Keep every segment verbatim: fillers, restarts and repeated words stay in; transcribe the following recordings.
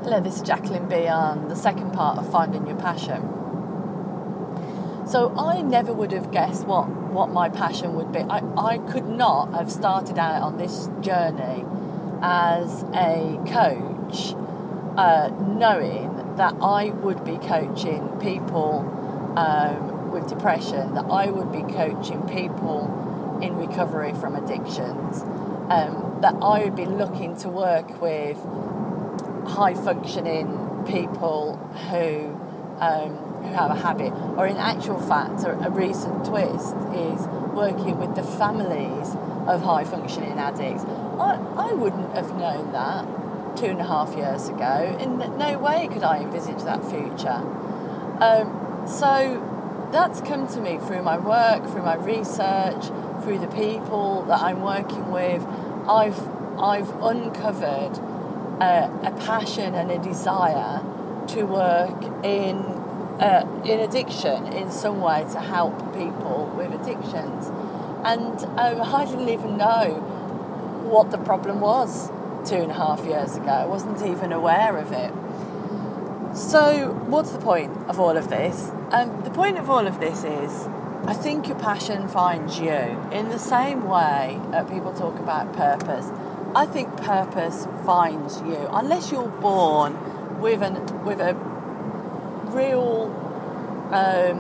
Hello, this is Jacqueline B on the second part of Finding Your Passion. So I never would have guessed what, what my passion would be. I, I could not have started out on this journey as a coach uh, knowing that I would be coaching people um, with depression, that I would be coaching people in recovery from addictions, um, that I would be looking to work with high functioning people who um, who have a habit, or in actual fact a, a recent twist is working with the families of high functioning addicts. I, I wouldn't have known that two and a half years ago. In no way could I envisage that future. Um, so that's come to me through my work, through my research, through the people that I'm working with. I've I've uncovered Uh, a passion and a desire to work in uh, in addiction in some way, to help people with addictions. And um, I didn't even know what the problem was two and a half years ago. I wasn't even aware of it. So what's the point of all of this? Um, the point of all of this is, I think your passion finds you. In the same way that people talk about purpose, I think purpose finds you. Unless you're born with an with a real um,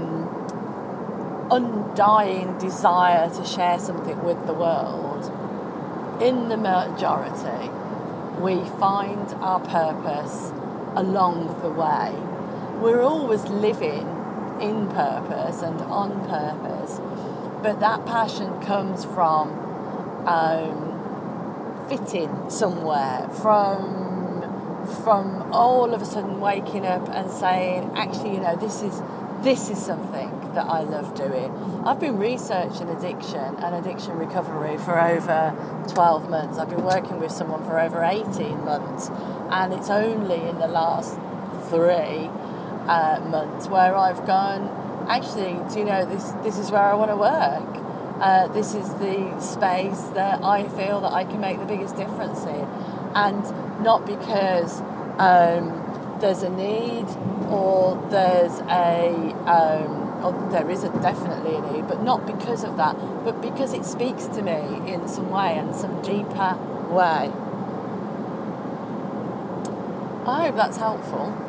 undying desire to share something with the world, in the majority, we find our purpose along the way. We're always living in purpose and on purpose, but that passion comes from um, fitting somewhere, from from all of a sudden waking up and saying, actually, you know, this is this is something that I love doing. I've been researching addiction and addiction recovery for over twelve months. I've been working with someone for over eighteen months, and it's only in the last three uh, months where I've gone, actually, do you know, this this is where I want to work. Uh, this is the space that I feel that I can make the biggest difference in, and not because um, there's a need or there's a um, or there is a definitely a need, but not because of that, but because it speaks to me in some way, and some deeper way. I hope that's helpful.